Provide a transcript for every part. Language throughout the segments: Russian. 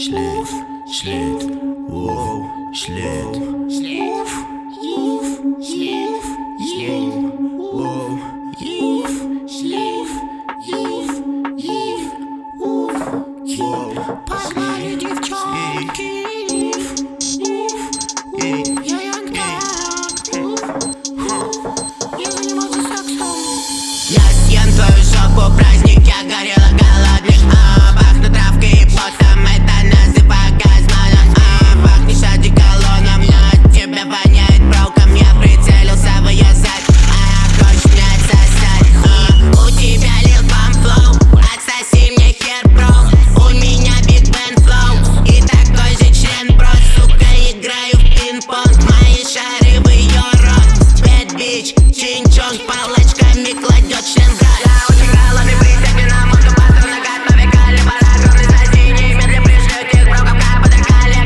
Шлейф, шлейф, воу, шлейф, шлейф, шлейф, шлейф, воу, шлейф, воу. Погнали, девчонки. Я занимался сексом. Я съем твою жопу, праздник, я горела голодных. Пахну травкой и потом, это называю газманом. Пахнешь одеколоном, но от тебя воняет броком. Я прицелился в ее зад, хочешь меня отсосать. У тебя лил бам флоу, отсоси мне хер, бро. У меня биг бен флоу и такой же член, бро. Сука, играю в пинг-понг, мои шары в ее рот. Bad bitch, чин-чонг, палочками кладет член в рот. Я очень голодный, присядь на мозгу, пастор на готове калибр. Огромный соседний мир, где пришлют их броком, как подоркали.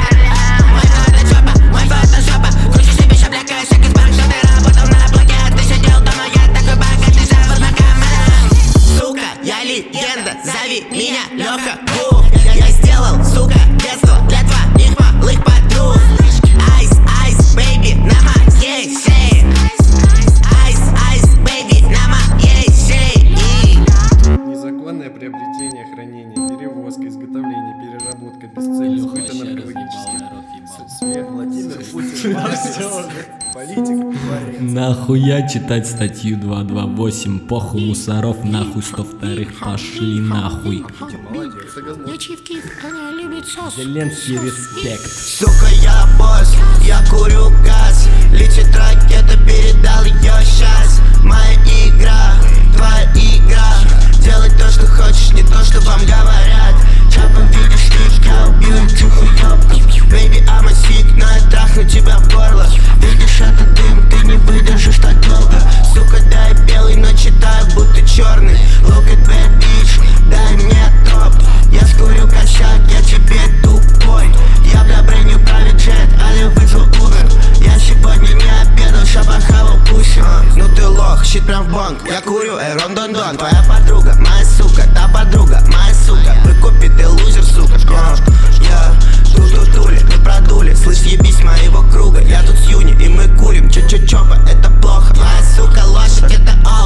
Мой фотошопа, кручу себе шапляка, шаг из банк, что ты работал на блоке, а ты сидел дома, я такой богатый, живу на камерах. Сука, я легенда, зови меня Лёха Гуф. Я сделал, сука, детство для твоих малых подруг. Айс, айс, бэйби, на моей шее. Айс, айс, бэйби, на моей шее. Незаконное приобретение, хранение, перевозка, изготовление, переработка без цели, сбыта наркотических. Свет, Владимир Путин, политик. Нахуя читать статью 228? Похуй мусоров, нахуй 102-х, пошли нахуй. Ячивки, она любит сос. Зеленский респект. Сука, я босс, я курю газ. Летит ракета, передал ее сейчас. Моя игра, твоя игра. Делай то, что хочешь, не то, что вам говорят. Чапом видишь лифт, я убью этих уёбков. Baby, I'm a sick, но я трахну тебя в горло. Видишь этот дым, ты не выдержишь так долго. Сука, дай белый, но читаю, будто черный. Look at that bitch, дай мне топ. Я скурю косяк, я тебе тупой. Я бля бреню правит джет, а я вызвал Uber. Я сегодня не обедал, шабахавал пуси. Ну ты лох, щит прям в банк. Я курю, рон-дон-дон. Твоя подруга, моя сука, та подруга, моя сука. Выкупи, ты лузер, сука. Я ту-ту-тули, мы продули. Слышь, ебись моего круга. Я тут с Юни, и мы курим. Чо-чо-чопа, это плохо. Моя сука лошадь, это